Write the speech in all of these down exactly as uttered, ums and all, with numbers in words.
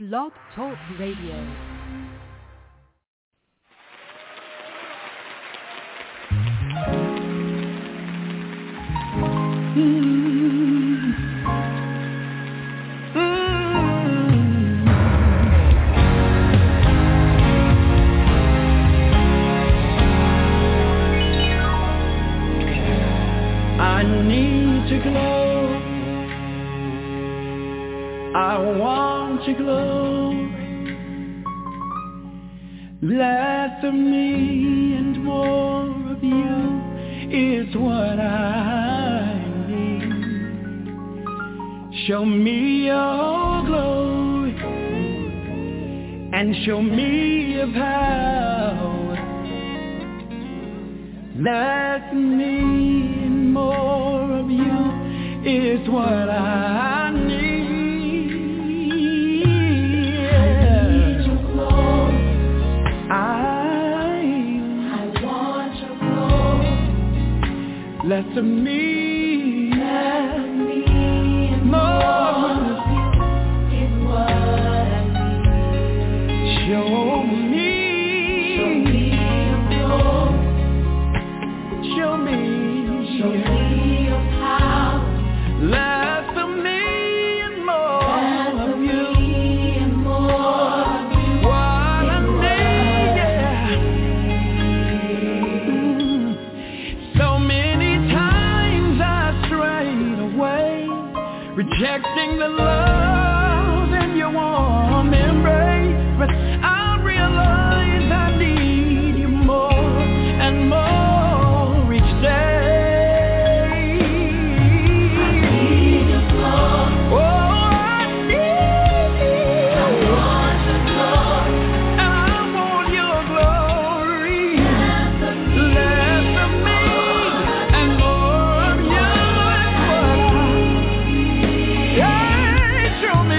Blog Talk Radio. I need to glow. I want to glow. Less of me and more of you is what I need. Show me your glory and show me your power. Less of me and more of you is what I need. Less of me, less of me, and more of you is what I need. Show me, show me your glory. Show me, show me your power. Less of me and more less of you, and more of you. What I need, yeah. So many rejecting the love in your warm embrace, but I realize I need you more and more each day. I need your glory. Oh, I need you. I want your glory. I want your glory. Less of me, less of me and more of you is what I show me,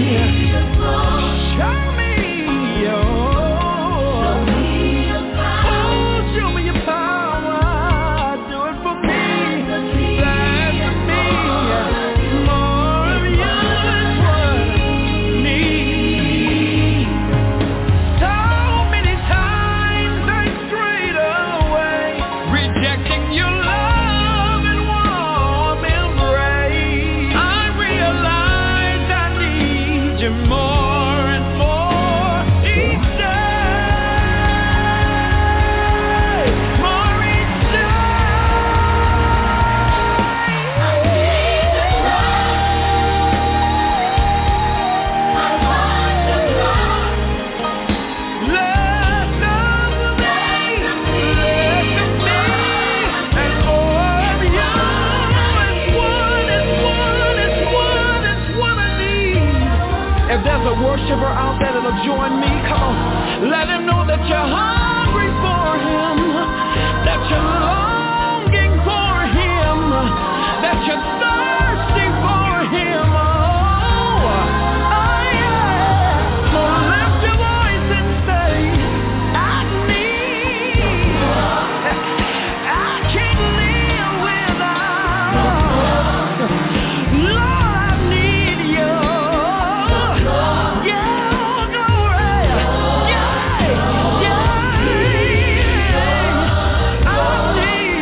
show me your, show me your power. Oh, show me your power. Do it for me. Less of me, more of you is what I need. So many times I strayed away, rejecting your love and warm embrace. I realize more and more each day, more each day. I need your love. I want your love. Less of me, less of me, and more of you. It's one, it's one, it's one, it's what I need. If there's a worshiper out there that'll join me, come on, let him know that you're hungry for him, that you're longing for him, that you're thirsty for him. Oh, oh yeah. So lift your voice and say, I need, I can't live without. Lord, I need you. Yeah, yeah, yeah.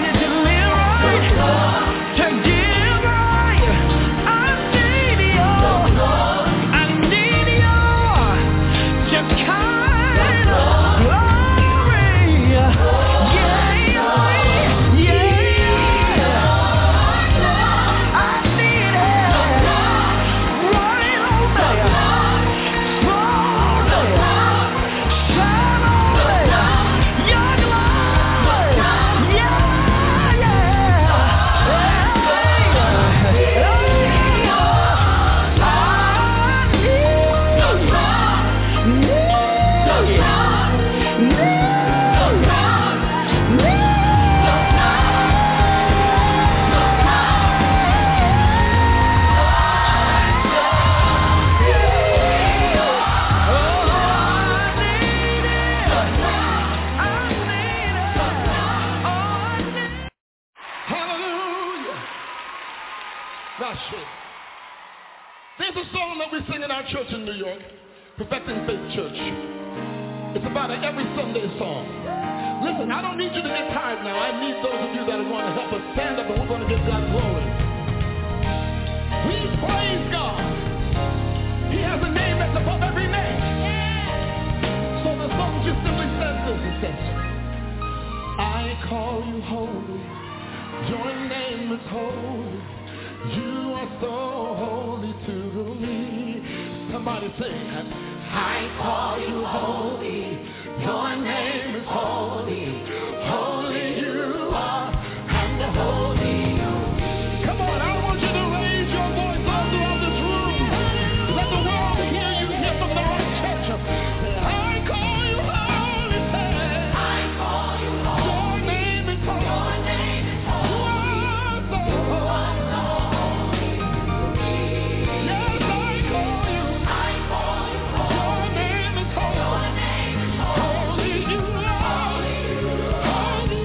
Perfecting Faith Church. It's about an every Sunday song. Listen, I don't need you to get tired now. I need those of you that are going to help us stand up, and we're going to give God glory. We praise God. He has a name that's above every name. So the song just simply says this. It says, I call you holy. Your name is holy. You are so holy to me. Somebody say, I call you holy. Your name is holy. Holy you are, and the holy you. Come on, I want you to raise your voice all throughout this room. Let the world hear you here from the whole church. I call you holy. I call you holy. Your name is holy. Your name is holy. You are so holy. Yes, I call you. I call you holy. Your name is holy. Your name is holy. Holy you are. Holy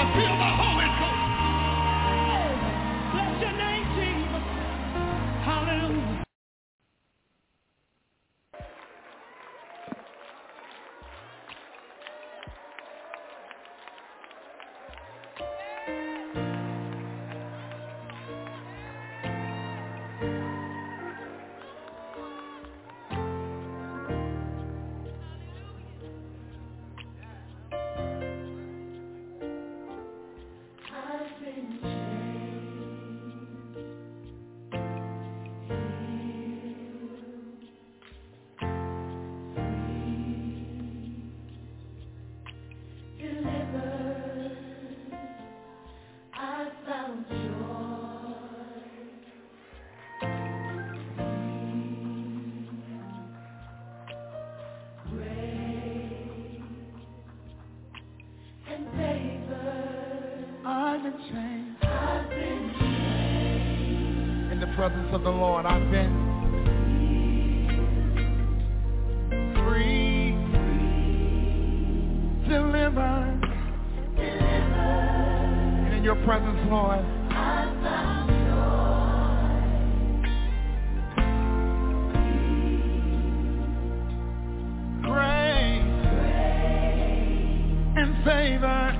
feel the Holy Ghost. Bless your name, Jesus. Hallelujah. In the presence of the Lord, I've been free, delivered, and in your presence, Lord, I found joy, grace, and favor.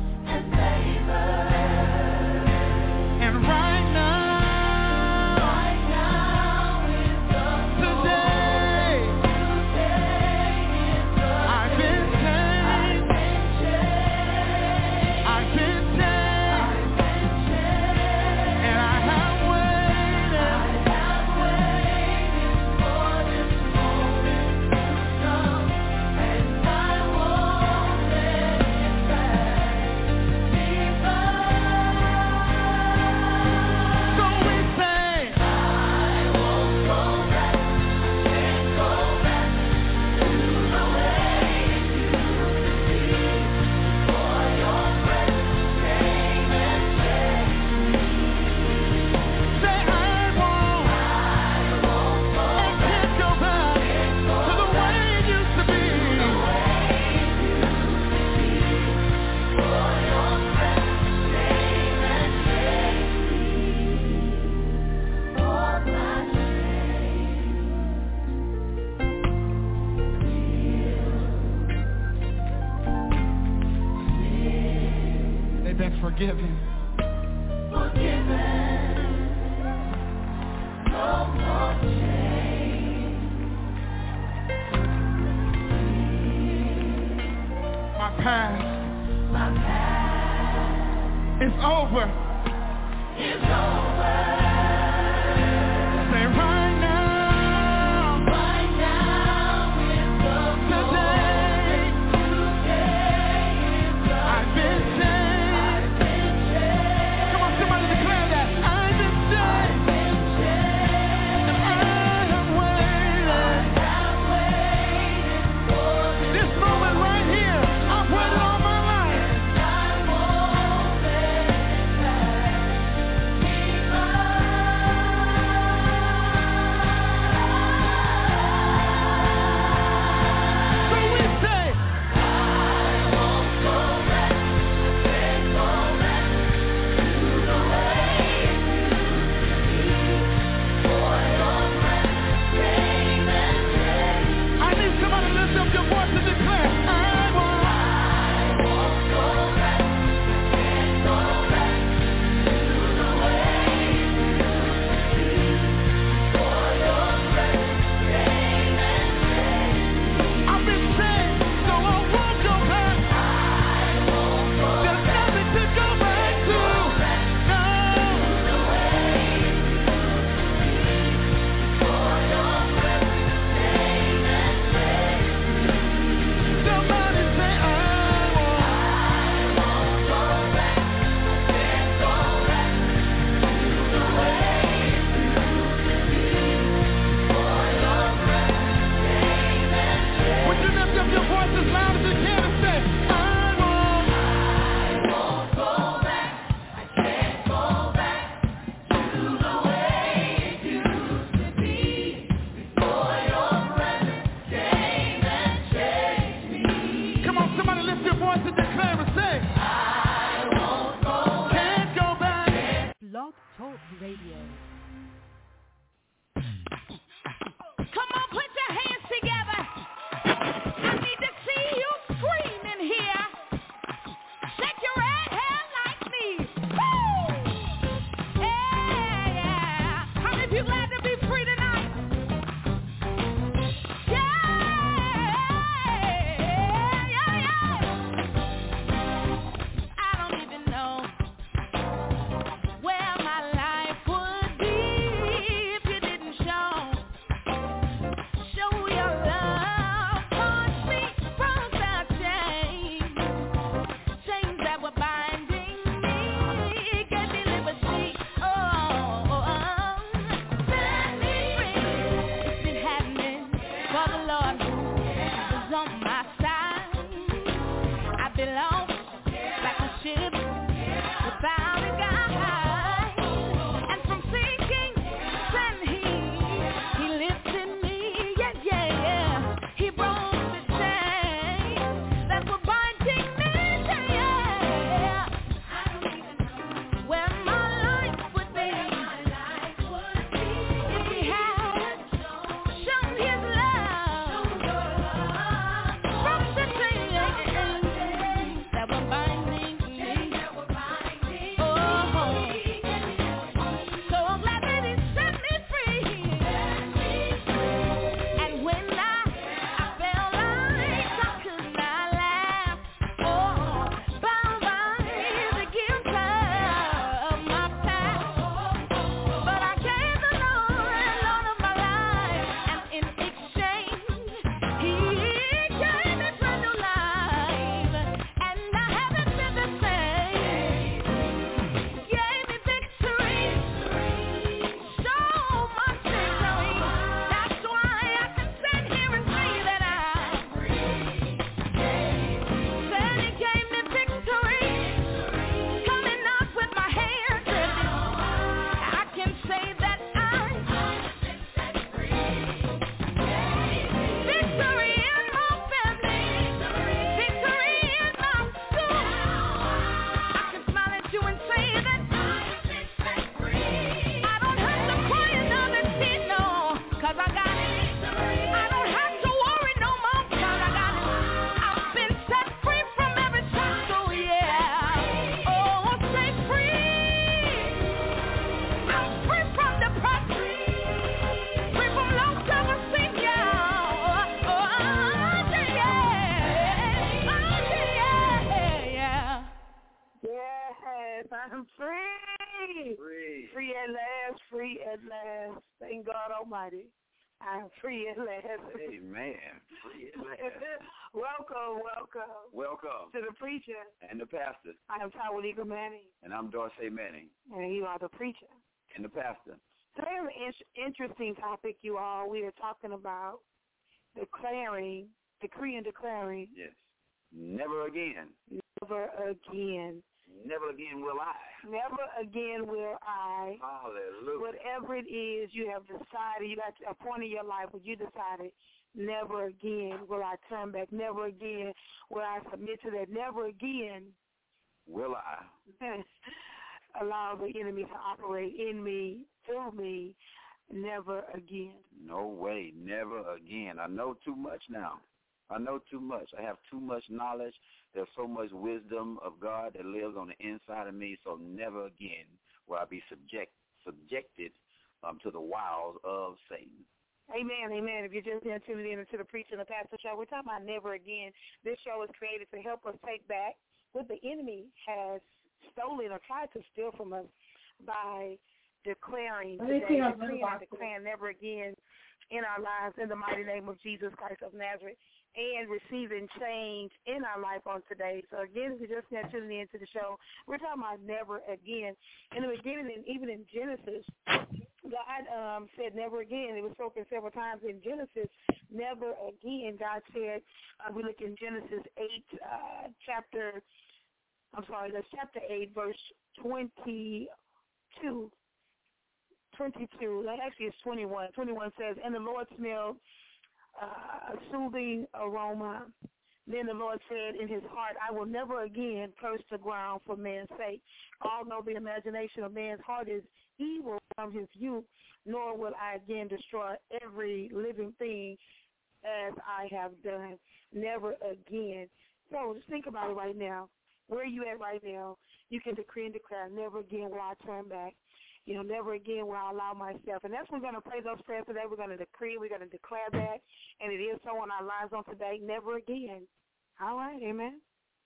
Forgiven. Forgiven. No more shame. My past. My past. It's over. It's over. Say right now. Right now it's over. Today. Today is over. I've been saved. Somebody lift your voice and declare and say, I Radio. Come on, put your hands together. I need to see you screaming here. Shake your red hair like me. Woo! Yeah, yeah. How many people glad to be free tonight? I'm free. Free. Free at last, free at last. Thank God Almighty. I'm free at last. Amen. Free at last. Welcome, welcome. Welcome. To the preacher. And the pastor. I am Tawalika Manning. And I'm Dorsey Manning. And you are the preacher. And the pastor. Today is an in- interesting topic, you all. We are talking about declaring, decree and declaring. Yes. Never again. Never again. Never again will I. Never again will I. Hallelujah. Whatever it is you have decided, you got a point in your life where you decided, never again will I turn back. Never again will I submit to that. Never again will I allow the enemy to operate in me, through me. Never again. No way. Never again. I know too much now. I know too much. I have too much knowledge. There's so much wisdom of God that lives on the inside of me, so never again will I be subject, subjected um, to the wiles of Satan. Amen, amen. If you're just now tuning in into the Preacher and the Pastor show, we're talking about never again. This show is created to help us take back what the enemy has stolen or tried to steal from us by declaring today, declaring, declaring never again in our lives in the mighty name of Jesus Christ of Nazareth, and receiving change in our life on today. So again, if you're just now tuning into the show, we're talking about never again. In the beginning, and even in Genesis, God um, said never again. It was spoken several times in Genesis, never again. God said, uh, we look in Genesis eight, uh, chapter, I'm sorry, that's chapter eight, verse twenty-two. twenty-two, that actually is twenty-one. twenty-one says, and the Lord smelled uh, a soothing aroma. Then the Lord said in his heart, I will never again curse the ground for man's sake. Although the imagination of man's heart is evil from his youth, nor will I again destroy every living thing as I have done. Never again. So just think about it right now. Where are you at right now? You can decree and declare, never again will I turn back. You know, never again will I allow myself. And that's what we're going to pray those prayers today. We're going to decree, we're going to declare that, and it is so on our lives on today, never again. All right, amen.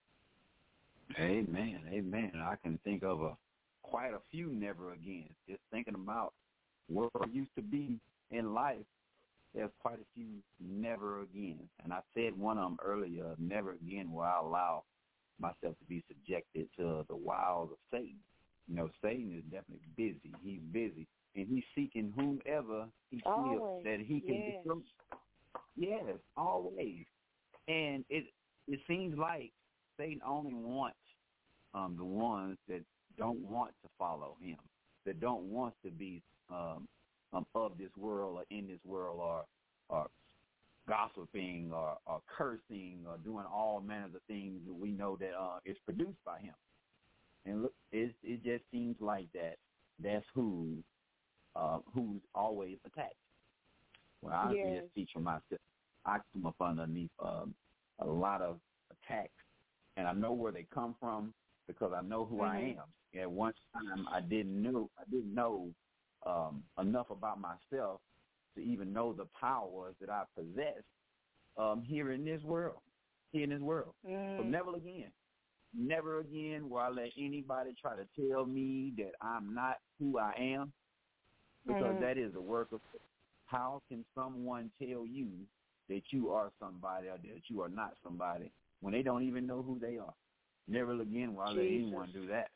Amen, amen. I can think of a quite a few never again. Just thinking about where I used to be in life, there's quite a few never again. And I said one of them earlier, never again will I allow myself to be subjected to the wiles of Satan. You know, Satan is definitely busy. He's busy, and he's seeking whomever he feels that he can yes. destroy. Yes, always. And it it seems like Satan only wants um, the ones that don't want to follow him, that don't want to be um, um, of this world or in this world, or or gossiping or, or cursing or doing all manners of things that we know that uh, is produced by him. And look, it, it just seems like that that's who uh, who's always attacked. Well, I yes. just teach for myself. I come up underneath um, a lot of attacks, and I know where they come from because I know who mm-hmm. I am. At one time, I didn't know I didn't know um, enough about myself to even know the powers that I possess um, here in this world. Here in this world. Mm. So never again. Never again will I let anybody try to tell me that I'm not who I am, because mm-hmm. that is the work of. How can someone tell you that you are somebody or that you are not somebody when they don't even know who they are? Never again will I let anyone do that.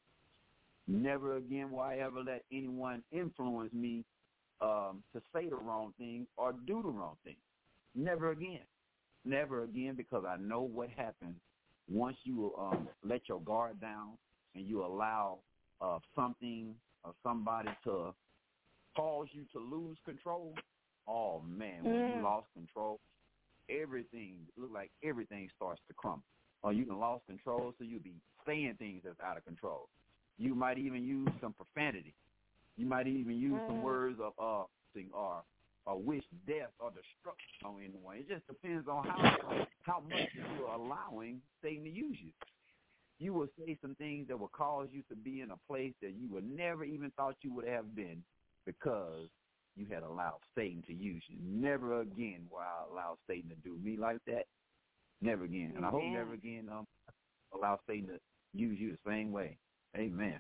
Never again will I ever let anyone influence me um, to say the wrong thing or do the wrong thing. Never again. Never again, because I know what happens once you um, let your guard down and you allow uh, something or somebody to cause you to lose control. Oh, man, when mm. you lost control, everything, it look like everything starts to crumble. Or you can lost control, so you'll be saying things that's out of control. You might even use some profanity. You might even use mm. some words of uh, or or wish death or destruction on anyone. It just depends on how how much you're allowing Satan to use you. You will say some things that will cause you to be in a place that you would never even thought you would have been, because you had allowed Satan to use you. Never again will I allow Satan to do me like that. Never again. And I hope never again um, allow Satan to use you the same way. Amen.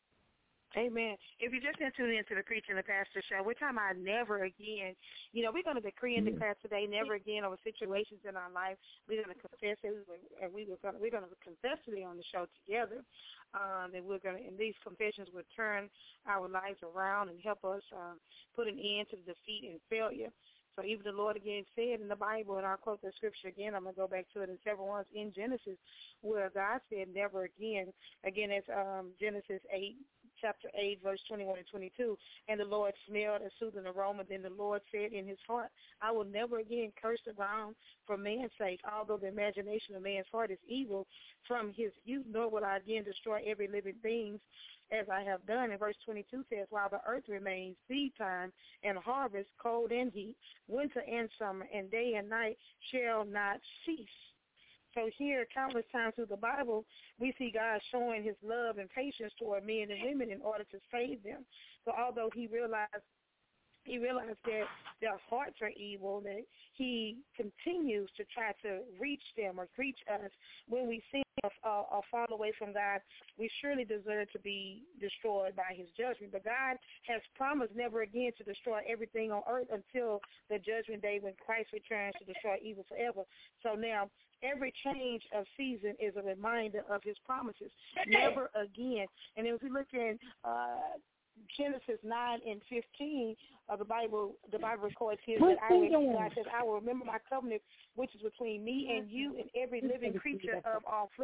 Amen. If you're just tuning into the Preaching the Pastor show, we're talking about never again. You know, we're going to decree and declare today never again over situations in our life. We're going to confess it, and we were going to, we're going to confess today on the show together. Um, and we're going to, and these confessions will turn our lives around and help us uh, put an end to the defeat and failure. So even the Lord again said in the Bible, and I'll quote the scripture again, I'm going to go back to it in several ones in Genesis, where God said never again. Again, it's um, Genesis eight, chapter eight, verse twenty-one and twenty-two. And the Lord smelled a soothing aroma. Then the Lord said in his heart, I will never again curse the ground for man's sake, although the imagination of man's heart is evil from his youth, nor will I again destroy every living thing as I have done. And verse twenty-two says, while the earth remains, seed time and harvest, cold and heat, winter and summer, and day and night shall not cease. So here, countless times through the Bible, we see God showing his love and patience toward men and women in order to save them. So although he realized he realized that their hearts are evil, that he continues to try to reach them or reach us. When we sin or, uh, or fall away from God, we surely deserve to be destroyed by his judgment. But God has promised never again to destroy everything on earth until the judgment day when Christ returns to destroy evil forever. So now, every change of season is a reminder of his promises. Never again. And if we look in uh, Genesis nine and fifteen of the Bible, the Bible records here that I will, God says, I will remember my covenant, which is between me and you and every living creature of all flesh,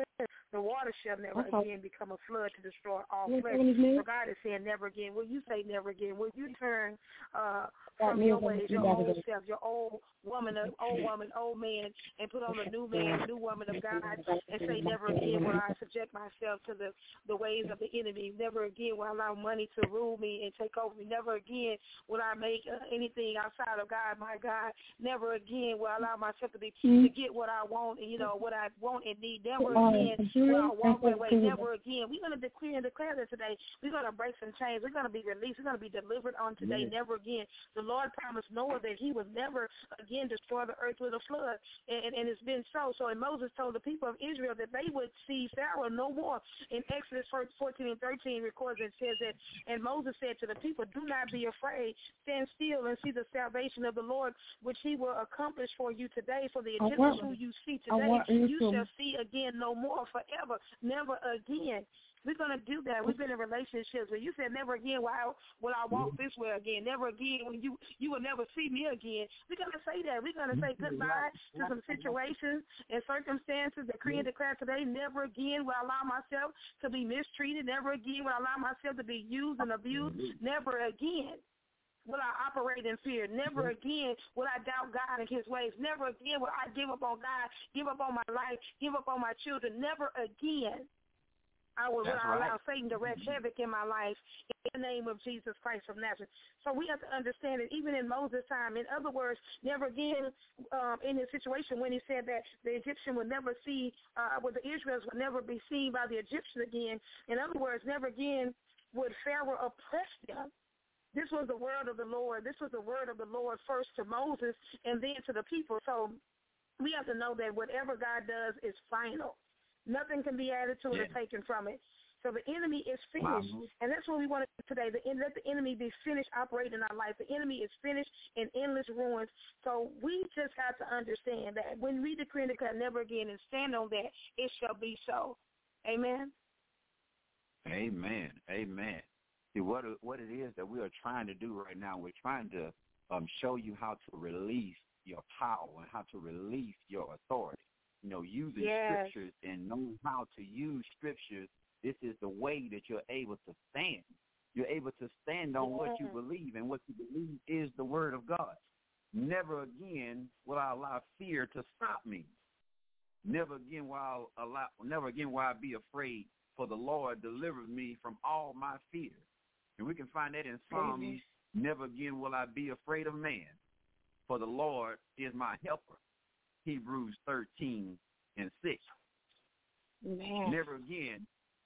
The water shall never okay. again become a flood to destroy all Yes, flesh. So God is saying never again. Will you say never again? Will you turn uh, from your ways, your old self, your old woman, old woman, old man, and put on a new man, new woman of God, and say never again will I subject myself to the, the ways of the enemy. Never again will I allow money to rule me and take over me. Never again will I make uh, anything outside of God, my God. Never again will I allow myself to, be, to get what I want and, you know, what I want and need. Never again will I walk that way. Never again. We're going to declare and declare that today. We're going to break some chains. We're going to be released. We're going to be delivered on today. Yes. Never again. The Lord promised Noah that he would never again destroy the earth with a flood, and, and it's been so. So and Moses told the people of Israel that they would see Pharaoh no more. In Exodus fourteen and thirteen records it says that, and Moses said to the people, do not be afraid. Stand still and see the salvation of the Lord, which he will accomplish for you today. For the Egyptians who you see today, you shall see again no more forever. Never again. We're going to do that. We've been in relationships where you said never again will I, will I walk this way again. Never again when you, you will never see me again. We're going to say that. We're going to say goodbye to some situations and circumstances that create and declare today. Never again will I allow myself to be mistreated. Never again will I allow myself to be used and abused. Never again will I operate in fear. Never again will I doubt God and his ways. Never again will I give up on God, give up on my life, give up on my children. Never again I will right. allow Satan to wreak havoc in my life in the name of Jesus Christ of Nazareth. So we have to understand that even in Moses' time, in other words, never again um, in his situation when he said that the Egyptian would never see, uh, well, the Israelites would never be seen by the Egyptian again. In other words, never again would Pharaoh oppress them. This was the word of the Lord. This was the word of the Lord first to Moses and then to the people. So we have to know that whatever God does is final. Nothing can be added to it yeah. or taken from it. So the enemy is finished, wow. and that's what we want to do today. The, let the enemy be finished operating in our life. The enemy is finished in endless ruins. So we just have to understand that when we decree and declare never again and stand on that, it shall be so. Amen? Amen. Amen. See, what, what it is that we are trying to do right now, we're trying to um, show you how to release your power and how to release your authority. You know, using yes. scriptures and knowing how to use scriptures, this is the way that you're able to stand. You're able to stand on yes. what you believe, and what you believe is the word of God. Never again will I allow fear to stop me. Never again will I allow, never again will I be afraid, for the Lord delivers me from all my fears. And we can find that in Psalms. Mm-hmm. Never again will I be afraid of man, for the Lord is my helper. Hebrews thirteen and six. Man. Never again,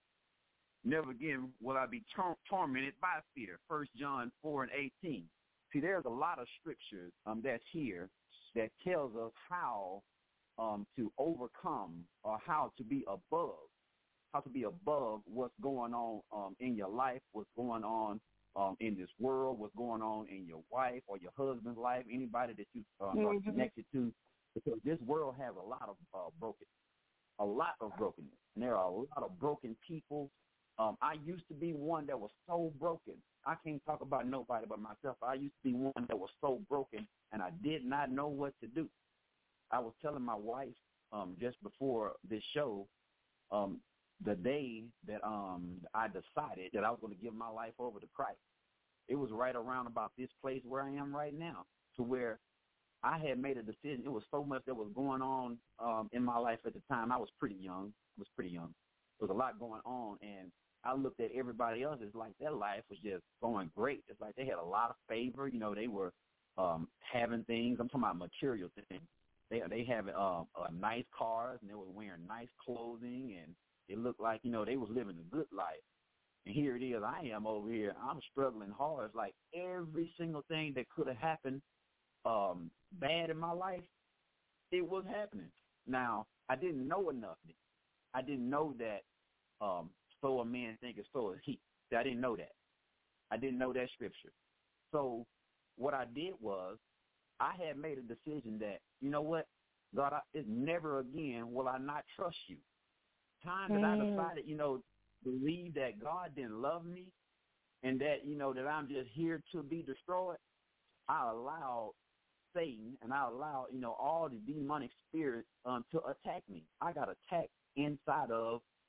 never again will I be tor- tormented by fear. First John four and eighteen. See, there's a lot of scriptures um, that's here that tells us how um, to overcome or how to be above, how to be above what's going on um, in your life, what's going on um, in this world, what's going on in your wife or your husband's life, anybody that you um, mm-hmm. are connected to. Because this world has a lot of uh, broken, a lot of brokenness, and there are a lot of broken people. Um, I used to be one that was so broken. I can't talk about nobody but myself. I used to be one that was so broken, and I did not know what to do. I was telling my wife um, just before this show, um, the day that um, I decided that I was going to give my life over to Christ. It was right around about this place where I am right now, to where I had made a decision. It was so much that was going on um, in my life at the time. I was pretty young. I was pretty young. There was a lot going on, and I looked at everybody else. It's like their life was just going great. It's like they had a lot of favor. You know, they were um, having things. I'm talking about material things. They they have uh, uh, nice cars, and they were wearing nice clothing, and it looked like, you know, they was living a good life. And here it is. I am over here. I'm struggling hard. It's like every single thing that could have happened Um, bad in my life, it was happening. Now, I didn't know enough. I didn't know that um, so a man thinketh, so is he. I didn't know that. I didn't know that scripture. So what I did was I had made a decision that, you know what, God, I, it's never again will I not trust you. Time that mm. I decided, you know, believe that God didn't love me and that, you know, that I'm just here to be destroyed, I allowed Satan, and I allowed, you know, all the demonic spirits um, to attack me. I got attacked inside of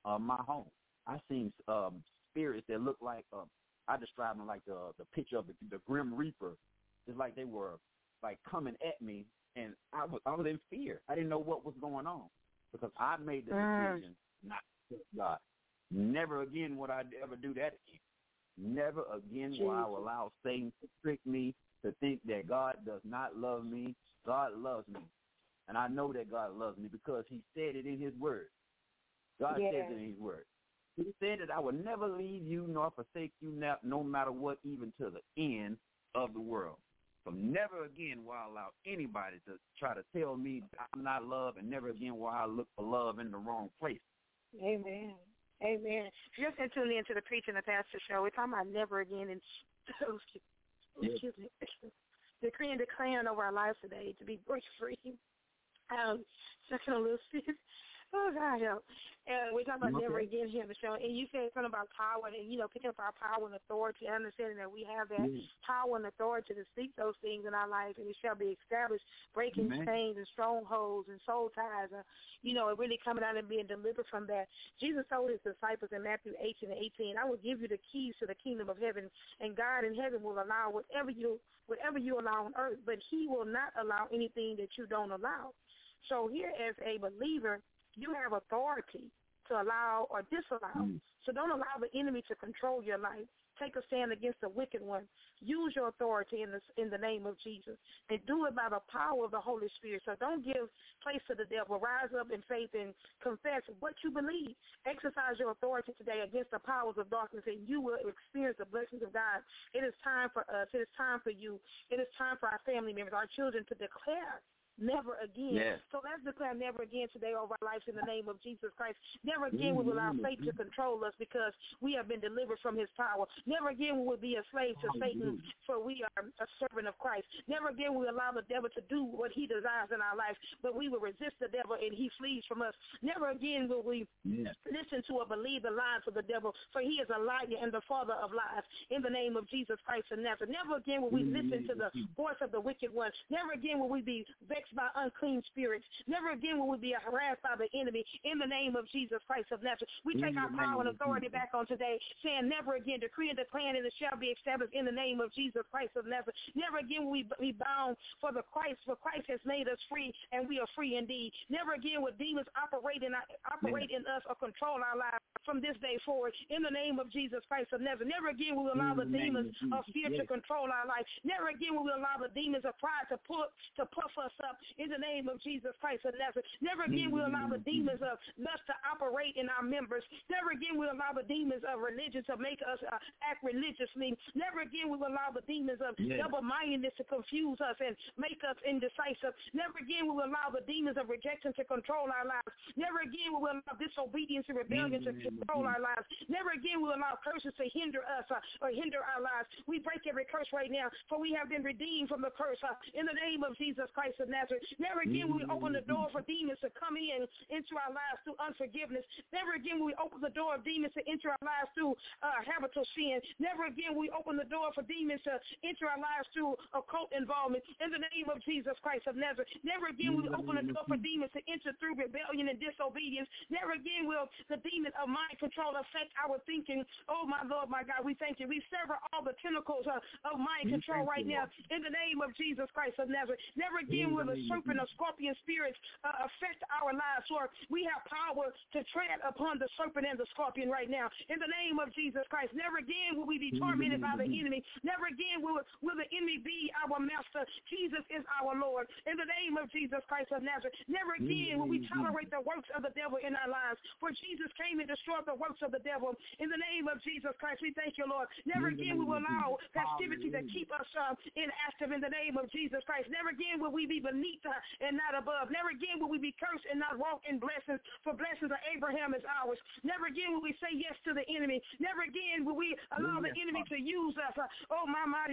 uh, my home. I seen um, spirits that look like, uh, I describe them like the the picture of the, the Grim Reaper. It's like they were like coming at me, and I was I was in fear. I didn't know what was going on because I made the decision mm. not to trust God. Never again would I ever do that again. Never again Jesus. will I allow Satan to trick me to think that God does not love me. God loves me. And I know that God loves me because he said it in his word. God yeah. says it in his word. He said that I will never leave you nor forsake you now, no matter what, even to the end of the world. So never again will I allow anybody to try to tell me I'm not loved, and never again will I look for love in the wrong place. Amen. Amen. Just tuning into the Preaching the Pastor show. We're talking about never again, and excuse me, decree and declaring over our lives today to be break free. Um, second a little sip. Oh, God, help. And we're talking about okay. never again here on the show. And you said something about power and, you know, picking up our power and authority, understanding that we have that yes. power and authority to speak those things in our life, and it shall be established, breaking Amen. chains and strongholds and soul ties, and, you know, and really coming out and being delivered from that. Jesus told his disciples in Matthew eighteen and eighteen, I will give you the keys to the kingdom of heaven, and God in heaven will allow whatever you, whatever you allow on earth, but he will not allow anything that you don't allow. So here as a believer, you have authority to allow or disallow. Mm. So don't allow the enemy to control your life. Take a stand against the wicked one. Use your authority in the, in the name of Jesus. And do it by the power of the Holy Spirit. So don't give place to the devil. Rise up in faith and confess what you believe. Exercise your authority today against the powers of darkness, and you will experience the blessings of God. It is time for us. It is time for you. It is time for our family members, our children, to declare never again. Yes. So let's declare never again today over our lives in the name of Jesus Christ. Never again will we allow Satan to control us because we have been delivered from his power. Never again will we be a slave to Satan, for we are a servant of Christ. Never again will we allow the devil to do what he desires in our life, but we will resist the devil and he flees from us. Never again will we yes. listen to or believe the lies of the devil, for he is a liar and the father of lies, in the name of Jesus Christ of Nazareth. Never again will we listen to the voice of the wicked one. Never again will we be vexed by unclean spirits. Never again will we be harassed by the enemy, in the name of Jesus Christ of Nazareth. We take our power and authority back on today, saying never again, decree and declare, and it shall be established in the name of Jesus Christ of Nazareth. Never again will we be bound, for the Christ, for Christ has made us free, and we are free indeed. Never again will demons operate in, operate in us or control our lives from this day forward, in the name of Jesus Christ of Nazareth. Never again will we allow the demons of fear to control our life. Never again will we allow the demons of pride to put to puff us up, in the name of Jesus Christ of Nazareth. Never again will we allow the demons of lust to operate in our members. Never again will we allow the demons of religion to make us uh, act religiously. Never again will we allow the demons of yes. double-mindedness to confuse us and make us indecisive. Never again will we allow the demons of rejection to control our lives. Never again will we allow disobedience and rebellion to control our lives. Never again will we allow curses to hinder us uh, or hinder our lives. We break every curse right now, for we have been redeemed from the curse uh, in the name of Jesus Christ of Nazareth. Never again will we open the door for demons to come in into our lives through unforgiveness. Never again will we open the door of demons to enter our lives through uh, habitual sin. Never again will we open the door for demons to enter our lives through occult involvement. In the name of Jesus Christ of Nazareth. Never again will we open the door for demons to enter through rebellion and disobedience. Never again will the demon of mind control affect our thinking. Oh, my Lord, my God, we thank you. We sever all the tentacles uh, of mind control right now in the name of Jesus Christ of Nazareth. Never again will the serpent of scorpion spirits uh, affect our lives, Lord. We have power to tread upon the serpent and the scorpion right now in the name of Jesus Christ. Never again will we be tormented by the enemy. Never again will, will the enemy be our master. Jesus is our Lord in the name of Jesus Christ of Nazareth. Never again will we tolerate the works of the devil in our lives, for Jesus came and destroyed the works of the devil. In the name of Jesus Christ, we thank you, Lord. Never again we will allow festivity to keep us uh, inactive in the name of Jesus Christ. Never again will we be beneath uh, and not above. Never again will we be cursed and not walk in blessings, for blessings of Abraham is ours. Never again will we say yes to the enemy. Never again will we allow the enemy to use us. Uh, oh, my, my,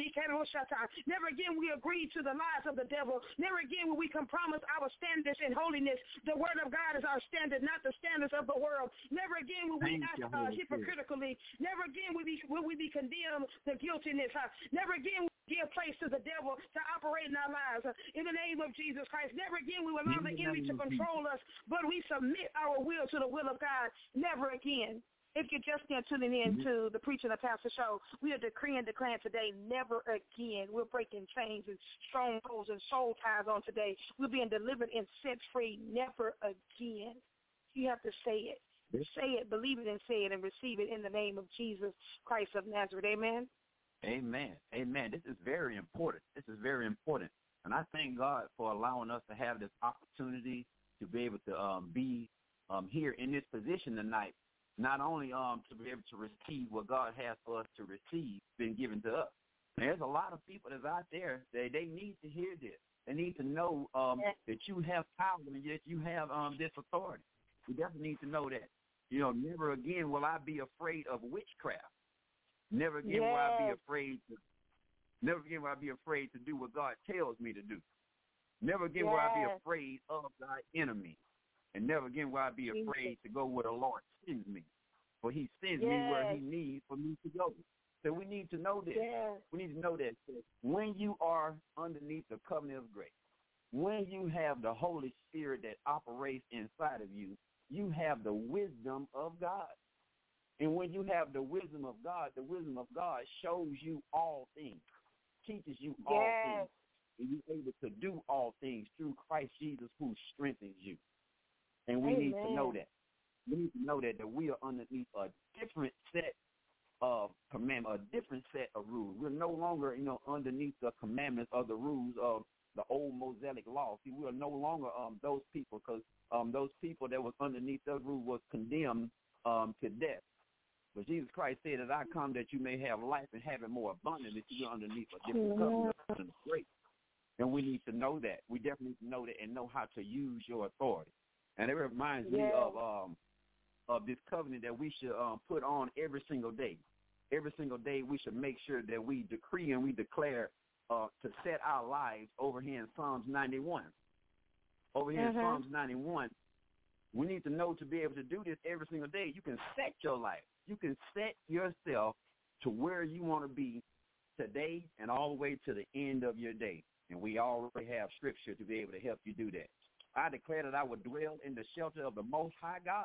never again will we agree to the lies of the devil. Never again will we compromise our standards in holiness. The word of God is our standard, not the standards of the world. Never again will we act uh, hypocritically. Never again will we, will we be condemned to guiltiness. Uh, never again will we give place to the devil to operate in our lives. Uh, in the name of Jesus Christ. Never again we will allow the enemy to control us, but we submit our will to the will of God. Never again. If you're just now tuning in to the Preaching of Pastor Show, we are decreeing and declaring today, never again. We're breaking chains and strongholds and soul ties on today. We're being delivered and set free. Never again. You have to say it. Say it, believe it, and say it, and receive it in the name of Jesus Christ of Nazareth. Amen? Amen. Amen. This is very important. This is very important. And I thank God for allowing us to have this opportunity to be able to um, be um, here in this position tonight. Not only um, to be able to receive what God has for us to receive, been given to us. And there's a lot of people that's out there that they need to hear this. They need to know um, that you have power and yet you have um, this authority. We definitely need to know that. You know, never again will I be afraid of witchcraft. Never again yes. will I be afraid to. Never again will I be afraid to do what God tells me to do. Never again yes. will I be afraid of thy enemy. And never again will I be afraid to go where the Lord sends me. For he sends yes. me where he needs for me to go. So we need to know this. Yes. We need to know that when you are underneath the covenant of grace, when you have the Holy Spirit that operates inside of you, you have the wisdom of God. And when you have the wisdom of God, the wisdom of God shows you all things, teaches you all yes. things. And you're able to do all things through Christ Jesus who strengthens you. And we Amen. need to know that. We need to know that, that we are underneath a different set of commandments, a different set of rules. We're no longer, you know, underneath the commandments or the rules of the old Mosaic law. See, we are no longer um, those people because um, those people that was underneath those rules was condemned um, to death. But Jesus Christ said that I come that you may have life and have it more abundantly. You're underneath a different covenant of grace. And we need to know that. We definitely need to know that and know how to use your authority. And it reminds yeah. me of um, of this covenant that we should um, put on every single day. Every single day we should make sure that we decree and we declare uh, to set our lives over here in Psalms ninety-one. Over here mm-hmm. in Psalms ninety-one, we need to know to be able to do this every single day. You can set your life. You can set yourself to where you want to be today and all the way to the end of your day. And we already have scripture to be able to help you do that. I declare that I would dwell in the shelter of the Most High God.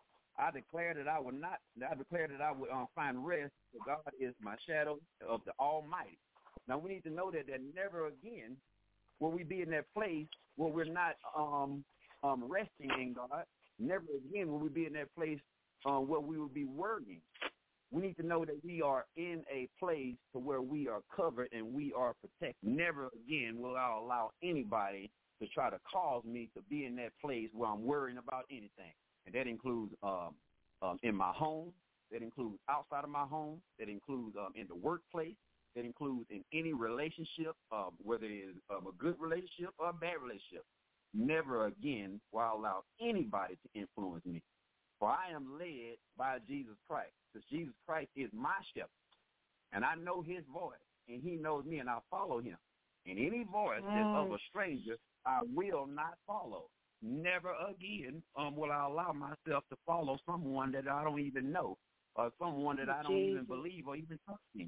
I declare that I would not. I declare that I would um, find rest. For God is my shadow of the Almighty. Now we need to know that that never again will we be in that place where we're not um, um, resting in God. Never again will we be in that place uh, where we will be worrying. We need to know that we are in a place to where we are covered and we are protected. Never again will I allow anybody to try to cause me to be in that place where I'm worrying about anything. And that includes um, um, in my home. That includes outside of my home. That includes um, in the workplace. That includes in any relationship, um, whether it is um, a good relationship or a bad relationship. Never again will I allow anybody to influence me. For I am led by Jesus Christ. Because Jesus Christ is my shepherd. And I know his voice. And he knows me, and I follow him. And any voice mm. that's of a stranger, I will not follow. Never again um, will I allow myself to follow someone that I don't even know or someone that I don't Jesus. even believe or even trust in.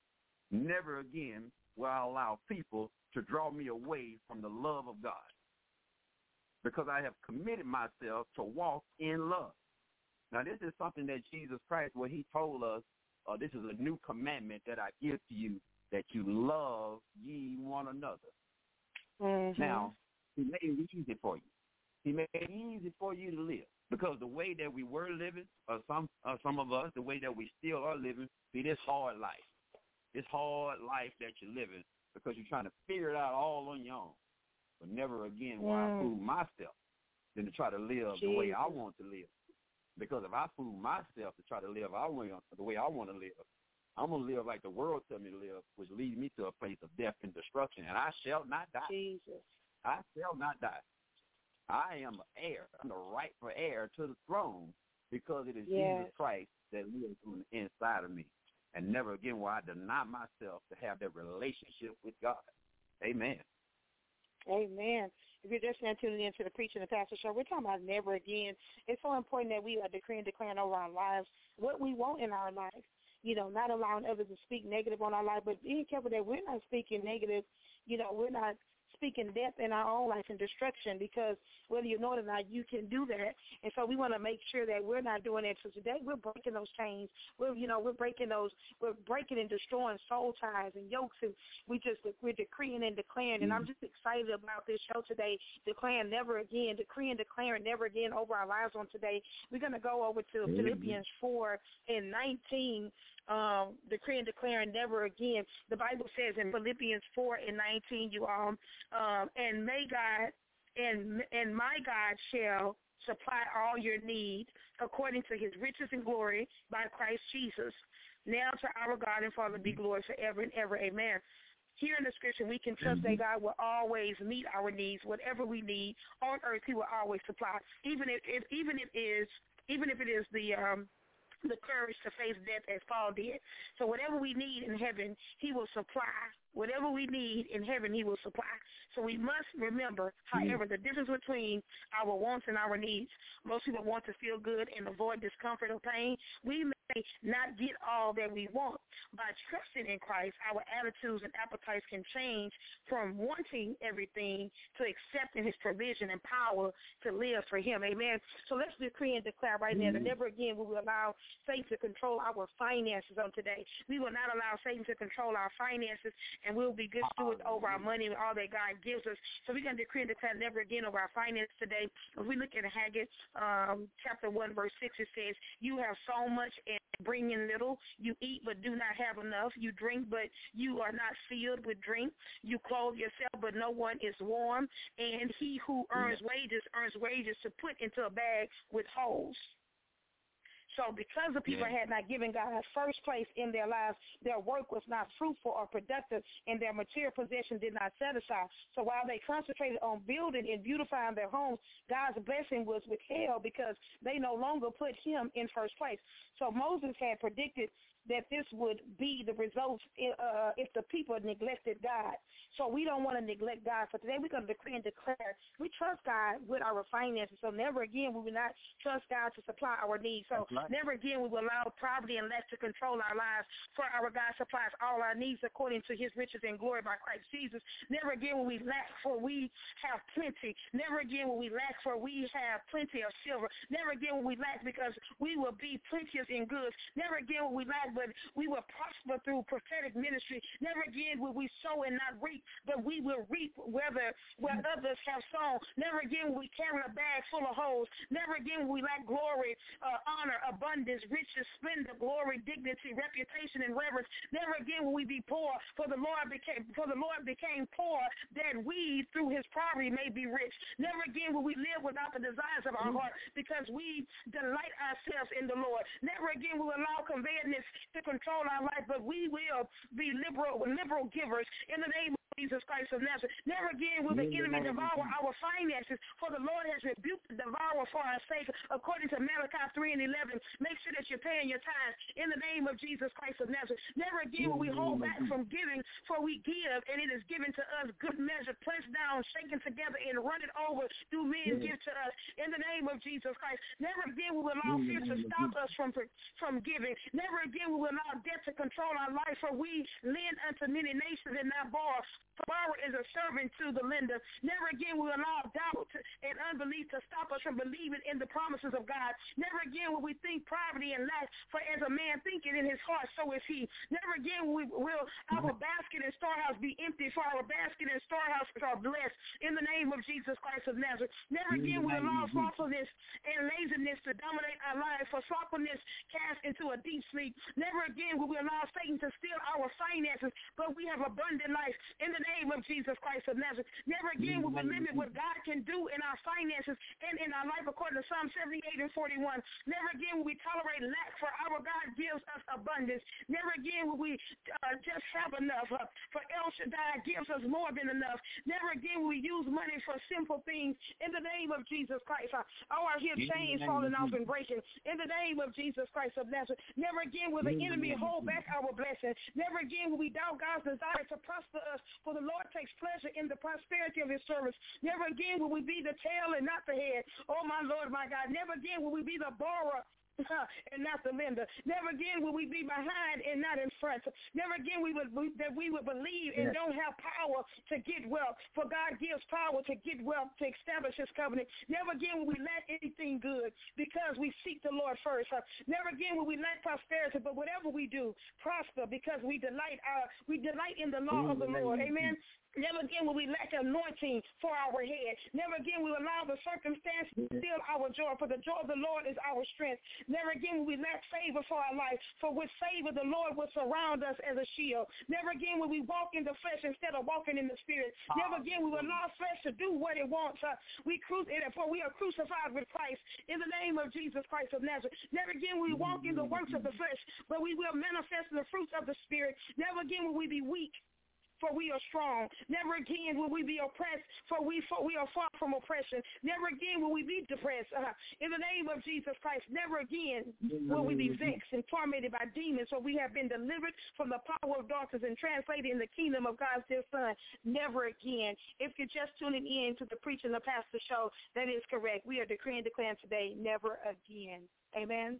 Never again will I allow people to draw me away from the love of God because I have committed myself to walk in love. Now, this is something that Jesus Christ, where he told us, uh, this is a new commandment that I give to you, that you love ye one another. Mm-hmm. Now, he made it easy for you. He made it easy for you to live because the way that we were living, or some uh, some of us, the way that we still are living, see this hard life, this hard life that you're living because you're trying to figure it out all on your own. But never again will mm. I fool myself than to try to live Jesus. the way I want to live. Because if I fool myself to try to live I want, the way I want to live, I'm going to live like the world tells me to live, which leads me to a place of death and destruction, and I shall not die. Jesus. I shall not die. I am an heir. I'm the rightful heir to the throne because it is yes. Jesus Christ that lives on the inside of me. And never again will I deny myself to have that relationship with God. Amen. Amen. If you're just now tuning in to the Preaching and Pastor Show, we're talking about never again. It's so important that we are decreeing, declaring over our lives what we want in our life. You know, not allowing others to speak negative on our life, but being careful that we're not speaking negative. You know, we're not speaking death in our own life and destruction, because whether you know it or not, you can do that. And so we want to make sure that we're not doing that. So today we're breaking those chains. We're, you know, we're breaking those, we're breaking and destroying soul ties and yokes, and we just, we're decreeing and declaring. And I'm just excited about this show today, declaring never again, decreeing, declaring never again over our lives on today. We're going to go over to mm-hmm. Philippians four and nineteen. Um, decreeing, declaring never again. The Bible says in Philippians four and nineteen, you all, um, and may God and and my God shall supply all your needs according to his riches and glory by Christ Jesus. Now to our God and Father be glory forever and ever. Amen. Here in the scripture, we can trust mm-hmm. that God will always meet our needs, whatever we need on earth. He will always supply, even if, if even if it is even if it is the um, the courage to face death as Paul did. So whatever we need in heaven, he will supply. Whatever we need in heaven, he will supply. So we must remember, however, the difference between our wants and our needs. Most people want to feel good and avoid discomfort or pain. We may not get all that we want. By trusting in Christ, our attitudes and appetites can change from wanting everything to accepting his provision and power to live for him. Amen. So let's decree and declare right now that never again will we allow Satan to control our finances on today. We will not allow Satan to control our finances, and we'll be good stewards over our money and all that God gives us. So we're going to decree and declare never again over our finances today. If we look at Haggai um, chapter one, verse six, it says, you have so much and bring in little. You eat but do not have enough. You drink but you are not filled with drink. You clothe yourself but no one is warm. And he who earns wages earns wages to put into a bag with holes. So because the people yeah. had not given God first place in their lives, their work was not fruitful or productive, and their material possession did not satisfy. So while they concentrated on building and beautifying their homes, God's blessing was withheld because they no longer put him in first place. So Moses had predicted that this would be the result uh, if the people neglected God. So we don't want to neglect God. So today we're going to decree and declare we trust God with our finances. So never again will we not trust God to supply our needs. So right. never again will we allow poverty and lack to control our lives. For our God supplies all our needs according to his riches and glory by Christ Jesus. Never again will we lack, for we have plenty. Never again will we lack, for we have plenty of silver. Never again will we lack, because we will be plenteous in goods. Never again will we lack, but we will prosper through prophetic ministry. Never again will we sow and not reap, but we will reap whether where others have sown. Never again will we carry a bag full of holes. Never again will we lack glory, uh, honor, abundance, riches, splendor, glory, dignity, reputation, and reverence. Never again will we be poor, for the Lord became for the Lord became poor, that we through his poverty may be rich. Never again will we live without the desires of our heart, because we delight ourselves in the Lord. Never again will we allow covetousness to control our life, but we will be liberal, liberal givers in the name of Jesus Christ of Nazareth. Never again will the enemy devour our finances, for the Lord has rebuked the devourer for our sake, according to Malachi three and eleven. Make sure that you're paying your tithes in the name of Jesus Christ of Nazareth. Never again will we hold back from giving, for we give, and it is given to us good measure, pressed down, shaken together, and run it over. Do men give to us in the name of Jesus Christ. Never again will we allow fear to stop us from, from giving. Never again will we allow debt to control our life, for we lend unto many nations and not borrow. For borrower is a servant to the lender. Never again will we allow doubt and unbelief to stop us from believing in the promises of God. Never again will we think poverty and lack, for as a man thinketh in his heart, so is he. Never again will, we, will our basket and storehouse be empty, for our basket and storehouses are blessed in the name of Jesus Christ of Nazareth. Never again will we allow slothfulness and laziness to dominate our lives, for slothfulness cast into a deep sleep. Never again will we allow Satan to steal our finances, but we have abundant life in the name of Jesus Christ of Nazareth. Never again will we limit what God can do in our finances and in our life, according to Psalm seventy-eight and forty-one. Never again will we tolerate lack, for our God gives us abundance. Never again will we uh, just have enough, uh, for El Shaddai gives us more than enough. Never again will we use money for simple things in the name of Jesus Christ. Uh, oh, I hear chains falling off and breaking in the name of Jesus Christ of Nazareth. Never again will the enemy hold back our blessing. Never again will we doubt God's desire to prosper us, for the Lord takes pleasure in the prosperity of his servants. Never again will we be the tail and not the head. Oh, my Lord, my God. Never again will we be the borrower and not the lender. Never again will we be behind and not in front. Never again we would we, that we would believe and don't have power to get wealth. For God gives power to get wealth, to establish his covenant. Never again will we lack anything good because we seek the Lord first. Uh, never again will we lack prosperity, but whatever we do, prosper because we delight our we delight in the law of the Lord. Amen. Never again will we lack anointing for our head. Never again will we allow the circumstance to steal our joy, for the joy of the Lord is our strength. Never again will we lack favor for our life, for with favor the Lord will surround us as a shield. Never again will we walk in the flesh instead of walking in the spirit. Never again will we allow flesh to do what it wants. Uh, we cru- for we are crucified with Christ in the name of Jesus Christ of Nazareth. Never again will we walk in the works of the flesh, but we will manifest the fruits of the spirit. Never again will we be weak, for we are strong. Never again will we be oppressed, for we for we are far from oppression. Never again will we be depressed. Uh, in the name of Jesus Christ, never again will we be vexed and tormented by demons, for we have been delivered from the power of darkness and translated in the kingdom of God's dear Son. Never again. If you're just tuning in to the Preaching the Pastor show, that is correct. We are decreeing and declaring today, never again. Amen.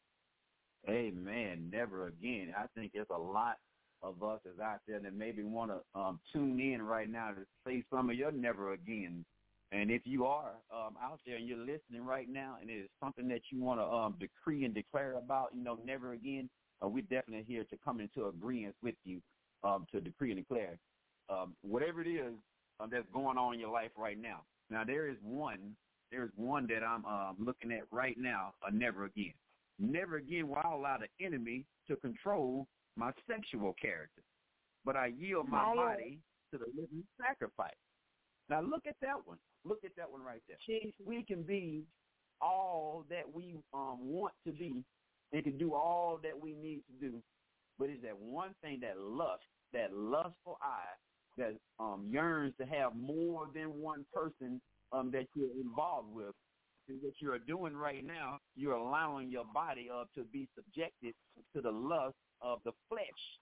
Amen. Never again. I think there's a lot of us is out there that maybe want to um, tune in right now to say some of your never again. And if you are um, out there and you're listening right now and it is something that you want to um, decree and declare about, you know, never again, uh, we're definitely here to come into agreement with you um, to decree and declare. Um, whatever it is um, that's going on in your life right now. Now, there is one, there is one that I'm um, looking at right now, a never again. Never again will I allow the enemy to control my sexual character, but I yield my body to the living sacrifice. Now look at that one. Look at that one right there. Jesus. We can be all that we um, want to be and can do all that we need to do, but it's that one thing, that lust, that lustful eye that um, yearns to have more than one person um, that you're involved with. And what you're doing right now, you're allowing your body uh, to be subjected to the lust of the flesh,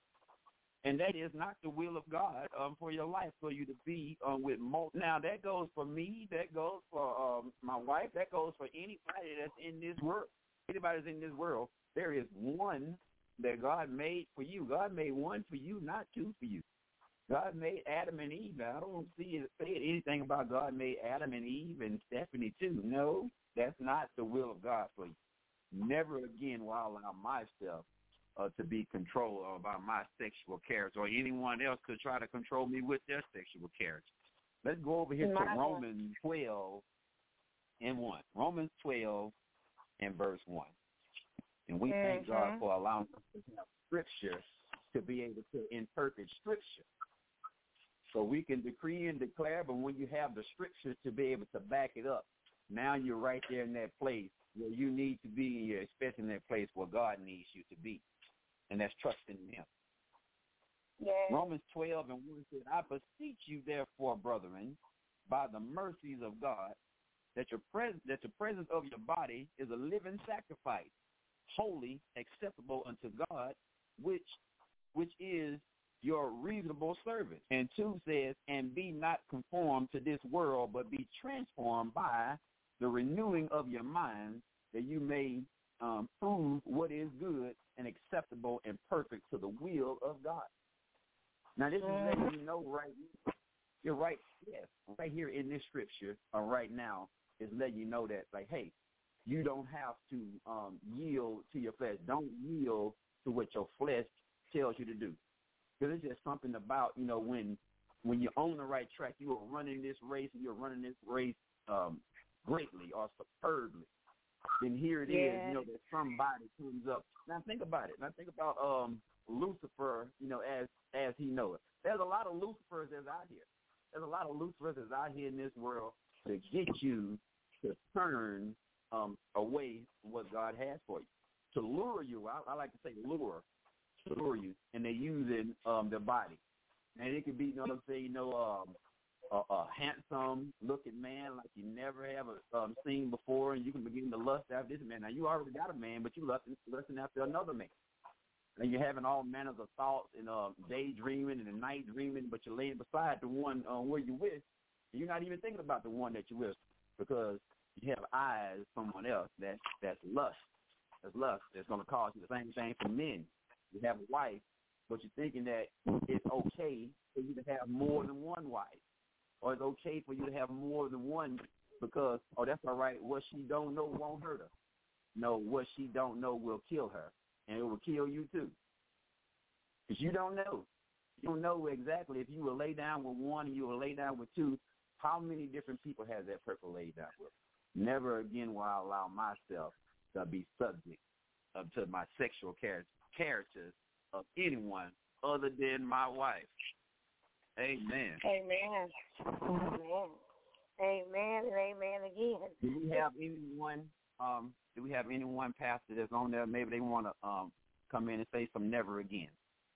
and that is not the will of God um, for your life, for you to be um, with more. Now, that goes for me, that goes for um, my wife, that goes for anybody that's in this world. Anybody that's in this world, there is one that God made for you. God made one for you, not two for you. God made Adam and Eve. Now, I don't see it said anything about God made Adam and Eve and Stephanie too. No, that's not the will of God for you. Never again will I allow myself Uh, to be controlled uh, by my sexual character, or anyone else could try to control me with their sexual character. Let's go over here to Romans twelve and one. Romans twelve and verse one. And we mm-hmm. thank God for allowing us to have scripture to be able to interpret scripture. So we can decree and declare, but when you have the scripture to be able to back it up, now you're right there in that place where you need to be, especially in that place where God needs you to be. And that's trusting him. Yes. Romans twelve and one said, I beseech you, therefore, brethren, by the mercies of God, that your pres- that the presence of your body is a living sacrifice, holy, acceptable unto God, which which is your reasonable service. And two says, and be not conformed to this world, but be transformed by the renewing of your mind, that you may um, prove what is good and acceptable and perfect to the will of God. Now, this is letting you know right now. You're right, yes, right here in this scripture, or right now, is letting you know that, like, hey, you don't have to um, yield to your flesh. Don't yield to what your flesh tells you to do. Because it's just something about, you know, when when you're on the right track, you are running this race, and you're running this race um, greatly or superbly. Then here it yeah. is, you know, that somebody comes up. Now think about it. Now think about um, Lucifer, you know, as as he knows it. There's a lot of Lucifers that's out here. There's a lot of Lucifers that's out here in this world to get you to turn um, away from what God has for you, to lure you. I, I like to say lure, to lure you, and they're using um, their body. And it could be, you know what I'm saying, you know, um, A, a handsome-looking man like you never have um, seen before, and you can begin to lust after this man. Now, you already got a man, but you're lusting, lusting after another man. And you're having all manners of thoughts and uh, daydreaming and night dreaming, but you're laying beside the one uh, where you're with. And you're not even thinking about the one that you're with because you have eyes someone else. That's, that's lust. That's lust. That's going to cause you the same thing for men. You have a wife, but you're thinking that it's okay for you to have more than one wife, or it's okay for you to have more than one because, oh, that's all right. What she don't know won't hurt her. No, what she don't know will kill her, and it will kill you too. Because you don't know. You don't know exactly if you will lay down with one and you will lay down with two, how many different people has that person laid down with? Never again will I allow myself to be subject uh, to my sexual char- characters of anyone other than my wife. Amen. Amen. Amen. Amen and amen again. Do we have anyone, um, do we have anyone, Pastor, that's on there? Maybe they want to um, come in and say some never again.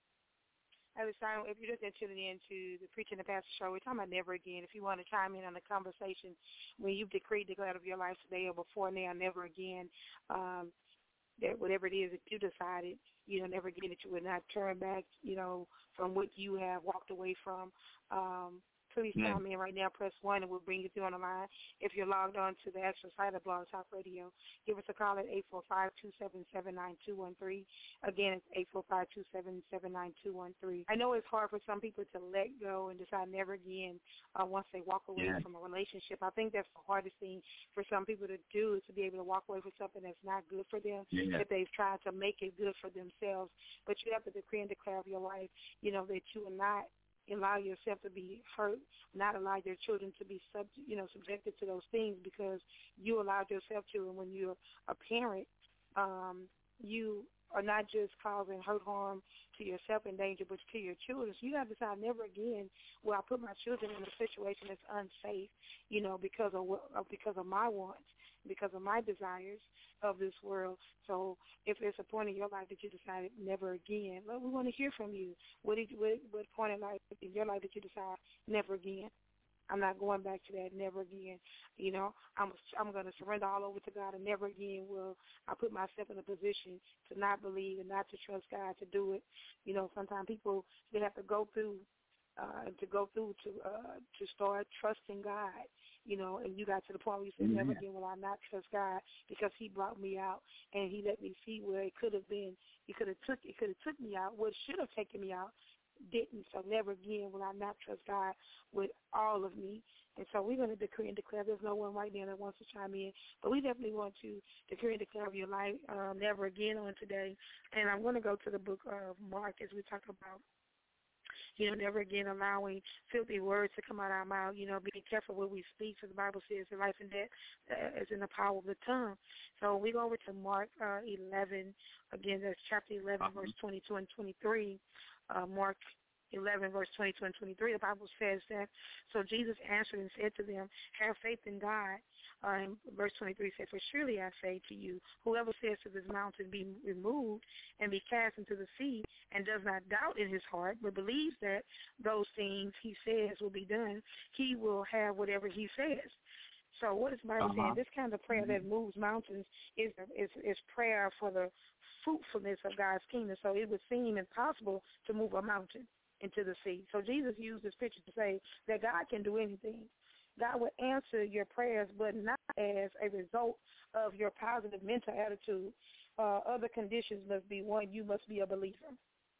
At this time, if you're just tuning in to the Preaching the Pastor show, we're talking about never again. If you want to chime in on the conversation when you've decreed, declared of your life today or before now, never again, um, that whatever it is that you decided, you know, never again, that you would not turn back, you know, from what you have walked away from. Um, please mm. chime in right now. Press one, and we'll bring you through on the line. If you're logged on to the actual site of Blog Talk Radio, give us a call at eight four five, two seven seven, nine two one three. Again, it's eight four five, two seven seven, nine two one three. I know it's hard for some people to let go and decide never again uh, once they walk away yeah. from a relationship. I think that's the hardest thing for some people to do is to be able to walk away from something that's not good for them, yeah. that they've tried to make it good for themselves. But you have to decree and declare of your life, you know, that you will not allow yourself to be hurt, not allow your children to be sub, you know, subjected to those things because you allowed yourself to. And when you're a parent, um, you are not just causing hurt, harm to yourself and danger, but to your children. So you have to decide never again will I put my children in a situation that's unsafe, you know, because of what, because of my wants, because of my desires of this world. So if there's a point in your life that you decided never again, well, we want to hear from you. What did you, what, what point in life in your life did you decide never again? I'm not going back to that, never again. You know, I'm I'm going to surrender all over to God, and never again will I put myself in a position to not believe and not to trust God to do it. You know, sometimes people, they have to go through uh, to go through to uh, to start trusting God. You know, and you got to the point where you said, mm-hmm. never again will I not trust God because he brought me out and he let me see where it could have been. He could have took it could have took me out. What should have taken me out didn't. So never again will I not trust God with all of me. And so we're going to decree and declare. There's no one right now that wants to chime in, but we definitely want to decree and declare of your life um, never again on today. And I'm going to go to the book of Mark as we talk about, you know, never again allowing filthy words to come out of our mouth, you know, being careful what we speak. So the Bible says the life and death uh, is in the power of the tongue. So we go over to Mark uh, eleven. Again, that's chapter eleven, uh-huh. verse twenty-two and twenty-three. Uh, Mark eleven, verse twenty-two and twenty-three, the Bible says that, so Jesus answered and said to them, have faith in God. Uh, and verse twenty-three says, for surely I say to you, whoever says to this mountain, be removed and be cast into the sea, and does not doubt in his heart, but believes that those things he says will be done, he will have whatever he says. So what is the Bible uh-huh. saying? This kind of prayer mm-hmm. that moves mountains is, is is prayer for the fruitfulness of God's kingdom. So it would seem impossible to move a mountain into the sea. So Jesus used this picture to say that God can do anything. God will answer your prayers, but not as a result of your positive mental attitude. Uh, other conditions must be, one, you must be a believer.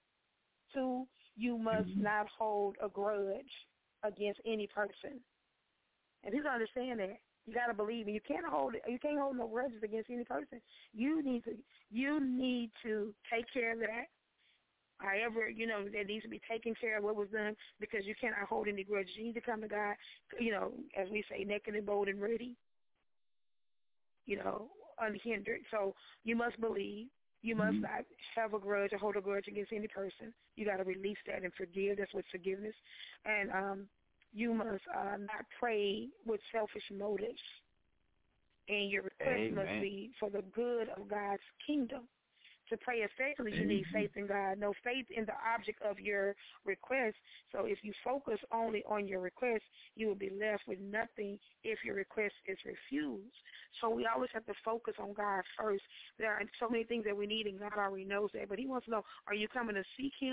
Two, you must mm-hmm. not hold a grudge against any person. And people understand that. You got to believe it. You can't hold you can't hold no grudges against any person. You need to you need to take care of that. However, you know, that needs to be taken care of what was done, because you cannot hold any grudges. You need to come to God, you know, as we say, naked and bold and ready, you know, unhindered. So you must believe. You must mm-hmm. not have a grudge or hold a grudge against any person. You got to release that and forgive. That's what forgiveness. And um, you must uh, not pray with selfish motives. And your request Amen. Must be for the good of God's kingdom. To pray effectively, you need faith in God. No faith in the object of your request. So if you focus only on your request, you will be left with nothing if your request is refused. So we always have to focus on God first. There are so many things that we need, and God already knows that. But he wants to know, are you coming to seek him,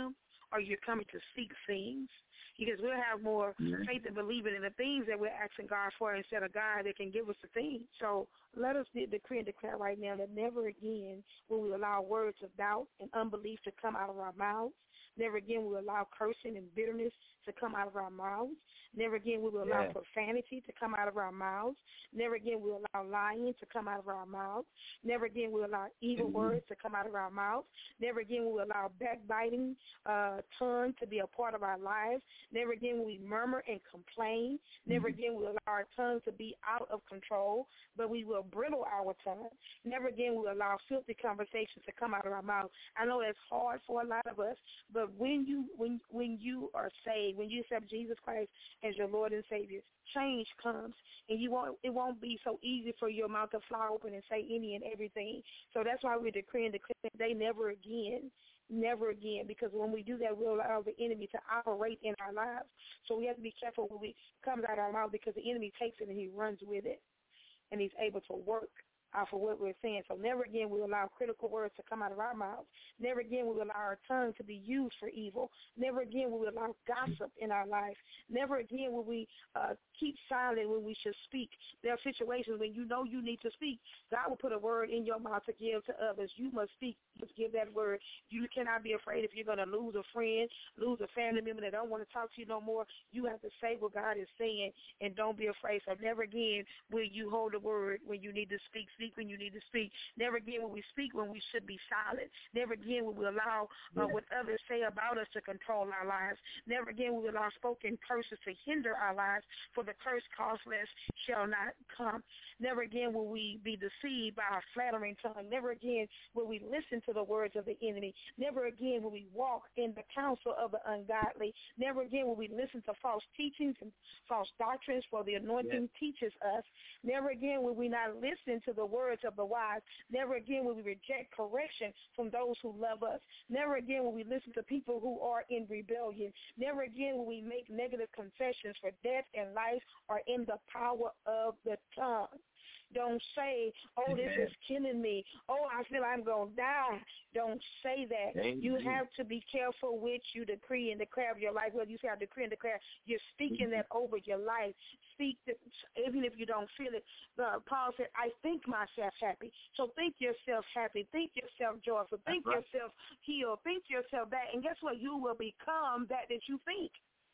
or you're coming to seek things. Because we'll have more mm-hmm. faith and believing in the things that we're asking God for instead of God that can give us the things. So let us decree and declare right now that never again will we allow words of doubt and unbelief to come out of our mouths. Never again will we allow cursing and bitterness to come out of our mouths. Never again will we allow yeah. profanity to come out of our mouths. Never again will we allow lying to come out of our mouths. Never again will we allow evil mm-hmm. words to come out of our mouths. Never again will we allow backbiting uh, tongue to be a part of our lives. Never again will we murmur and complain. Never mm-hmm. again will we allow our tongue to be out of control, but we will brittle our tongue. Never again will we allow filthy conversations to come out of our mouth. I know it's hard for a lot of us, but when you when when you are saved, when you accept Jesus Christ as your Lord and Savior, change comes, and you won't. It won't be so easy for your mouth to fly open and say any and everything. So that's why we decree and declare they never again. Never again, because when we do that, we'll allow the enemy to operate in our lives. So we have to be careful when we comes out of our mouth, because the enemy takes it and he runs with it, and he's able to work off of what we're saying. So never again will we allow critical words to come out of our mouths. Never again will we allow our tongue to be used for evil. Never again will we allow gossip in our life. Never again will we uh, keep silent when we should speak. There are situations when you know you need to speak. God will put a word in your mouth to give to others. You must speak. You must give that word. You cannot be afraid if you're going to lose a friend, lose a family member that don't want to talk to you no more. You have to say what God is saying, and don't be afraid. So never again will you hold a word when you need to speak. Speak when you need to speak. Never again will we speak when we should be silent. Never again will we allow uh, what others say about us to control our lives. Never again will we allow spoken curses to hinder our lives, for the curse causeless shall not come. Never again will we be deceived by our flattering tongue. Never again will we listen to the words of the enemy. Never again will we walk in the counsel of the ungodly. Never again will we listen to false teachings and false doctrines, for the anointing yes. teaches us. Never again will we not listen to the words of the wise. Never again will we reject correction from those who love us. Never again will we listen to people who are in rebellion. Never again will we make negative confessions, for death and life are in the power of the tongue. Don't say, oh, this is killing me. Oh, I feel I'm going to die. Don't say that. Amen. You have to be careful which you decree and declare of your life. Whether you say I decree and declare, you're speaking that over your life. Speak, the, even if you don't feel it. Uh, Paul said, I think myself happy. So think yourself happy. Think yourself joyful. Think right. yourself healed. Think yourself that. And guess what? You will become that that you think.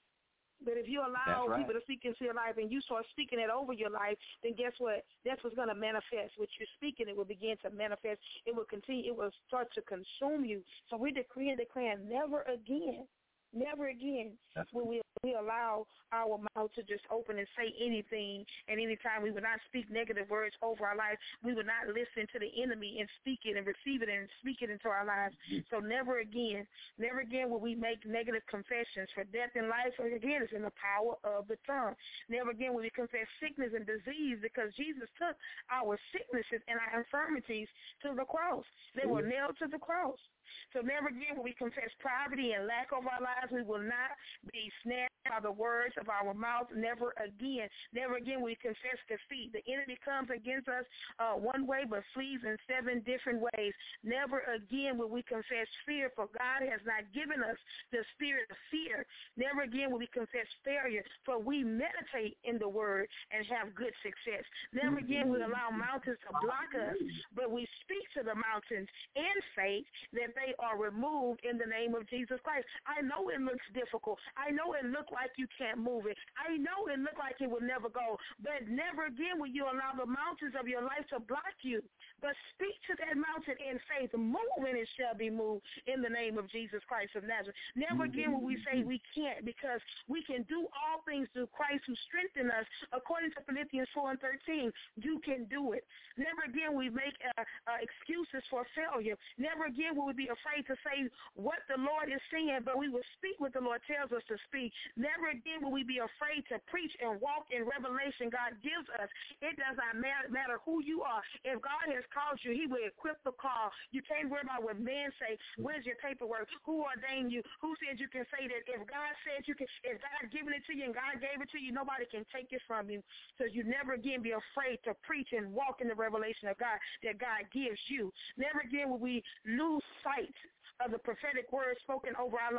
But if you allow right. people to speak into your life and you start speaking it over your life, then guess what? That's what's going to manifest. What you're speaking, it will begin to manifest. It will continue. It will start to consume you. So we decree and declare never again, never again That's will we, we allow our mouth to just open and say anything. And anytime we will not speak negative words over our lives, we will not listen to the enemy and speak it and receive it and speak it into our lives. So never again, never again will we make negative confessions, for death and life, again, is in the power of the tongue. Never again will we confess sickness and disease, because Jesus took our sicknesses and our infirmities to the cross. They were nailed to the cross. So never again will we confess poverty and lack of our lives. We will not be snared by the words of our mouth. Never again. Never again will we confess defeat. The enemy comes against us uh, one way but flees in seven different ways. Never again will we confess fear, for God has not given us the spirit of fear. Never again will we confess failure, for we meditate in the word and have good success. Never again will we allow mountains to block us, but we speak to the mountains in faith that they are removed in the name of Jesus Christ. I know it looks difficult. I know it looks like you can't move it. I know it looks like it will never go, but never again will you allow the mountains of your life to block you. But speak to that mountain in faith. Move and it shall be moved in the name of Jesus Christ of Nazareth. Never again will we say we can't, because we can do all things through Christ who strengthens us, according to Philippians four and thirteen. You can do it. Never again will we make uh, uh, excuses for failure. Never again will we be afraid to say what the Lord is saying, but we will speak what the Lord tells us to speak. Never again will we be afraid to preach and walk in revelation God gives us. It does not matter who you are. If God has called you, he will equip the call. You can't worry about what men say. Where's your paperwork? Who ordained you? Who said you can say that? If God said you can, if God given it to you and God gave it to you, nobody can take it from you. So you never again be afraid to preach and walk in the revelation of God that God gives you. Never again will we lose sight of the prophetic word spoken over our life.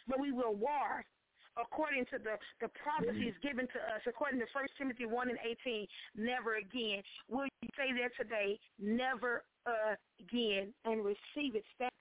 but we will war according to the, the prophecies given to us, according to First Timothy one and eighteen, never again. Will you say that today? Never again, and receive it. Stand